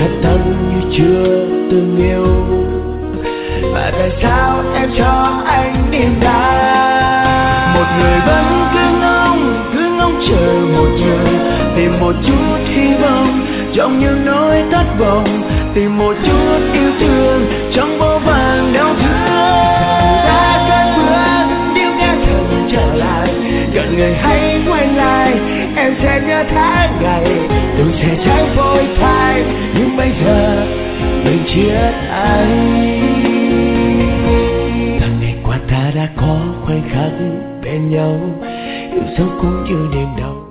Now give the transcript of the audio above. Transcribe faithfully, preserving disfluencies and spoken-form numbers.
thật tâm như chưa từng yêu. Và tại sao em cho anh niềm đau? Một người vẫn cứ ngóng, cứ ngóng chờ một người, tìm một chút hy vọng trong những nỗi thất vọng, tìm một chút yêu thương trong vô vàn đau thương. Đã cơn mưa nếu nghe thật trở lại, gần người hay quay lại, em sẽ nhớ tháng ngày tôi sẽ cháy phôi phai, nhưng bây giờ mình chia tay. Tháng ngày qua ta đã có khoảnh khắc bên nhau, yêu dấu cũng như niềm đau.